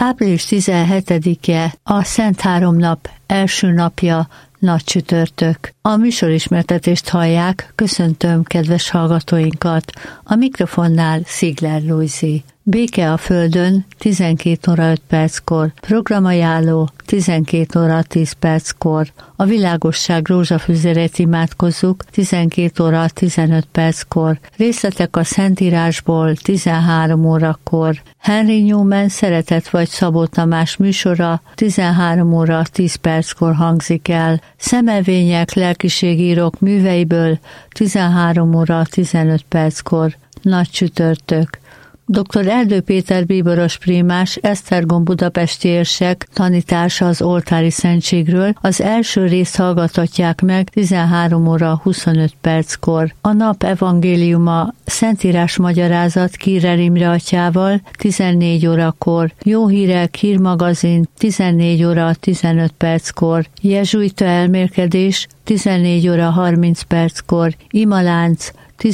Április 17-e a Szent Háromnap első napja, nagy csütörtök. A műsorismertetést hallják, köszöntöm kedves hallgatóinkat. A mikrofonnál Szigler Lujzi. Béke a Földön 12 óra 5 perckor, programajánló 12 óra 10 perckor. A világosság rózsafüzérét imádkozzuk 12 óra 15 perckor. Részletek a Szentírásból 13 órakor. Henry Newman Szeretet vagy Szabó Tamás műsora 13 óra 10 perckor hangzik el. Szemelvények lelkiségírók műveiből 13 óra 15 perckor. Nagy csütörtök. Dr. Erdő Péter bíboros prímás, Esztergom budapesti érsek tanítása az oltári szentségről. Az első részt hallgathatják meg 13 óra 25 perckor. A nap evangéliuma Szentírás magyarázat Kírer Imre atyával 14 órakor. Jó hírek hírmagazin 14 óra 15 perckor. Jezsuita elmélkedés 14 óra 30 perckor. Imalánc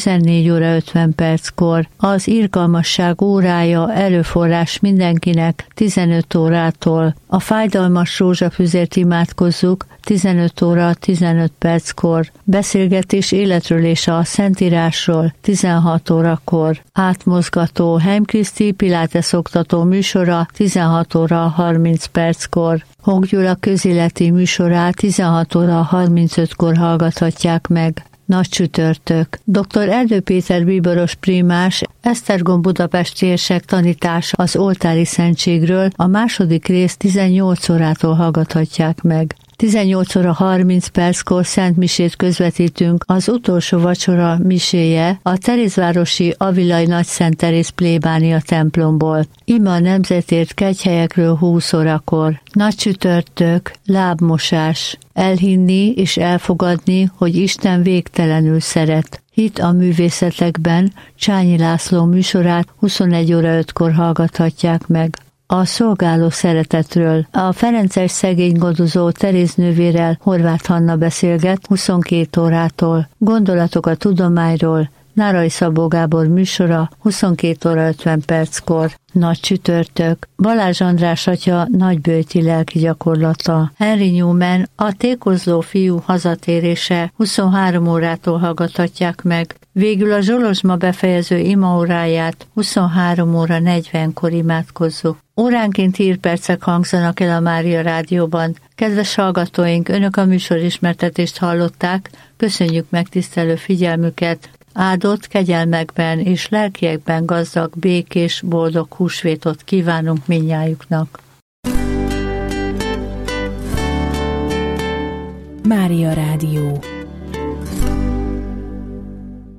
14 óra 50 perckor. Az irgalmasság órája erőforrás mindenkinek 15 órától. A fájdalmas rózsafüzért imádkozzuk 15 óra 15 perckor. Beszélgetés életről és a Szentírásról 16 órakor. Átmozgató Heimkriszti Pilates oktató műsora 16 óra 30 perckor. Hong Gyula közéleti műsorát 16 óra 35-kor hallgathatják meg. Nagy csütörtök. Dr. Erdő Péter bíboros prímás, Esztergom budapesti érsek tanítása az oltári szentségről. A második részt 18 órától hallgathatják meg. 18 óra 30 perckor szent misét közvetítünk, az utolsó vacsora miséje a Terézvárosi Avilai Nagy Szent Teréz plébánia templomból. Ima a nemzetért kegyhelyekről 20 órakor. Nagy csütörtök, lábmosás. Elhinni és elfogadni, hogy Isten végtelenül szeret. Hit a művészetekben Csányi László műsorát 21 óra 5-kor hallgathatják meg. A szolgáló szeretetről. A ferences szegénygondozó Teréz nővérrel Horváth Hanna beszélget 22 órától. Gondolatok a tudományról. Nárai Szabó Gábor műsora 22 óra 50 perckor. Nagy csütörtök. Balázs András atya nagybőti lelki gyakorlata. Henry Newman a tékozló fiú hazatérése 23 órától hallgathatják meg. Végül a Zsolozsma befejező imaóráját 23 óra 40-kor imádkozzuk. Óránként hírpercek hangzanak el a Mária Rádióban. Kedves hallgatóink, önök a műsorismertetést hallották. Köszönjük megtisztelő figyelmüket. Áldott kegyelmekben és lelkiekben gazdag, békés, boldog húsvétot kívánunk mindnyájuknak. Mária Rádió.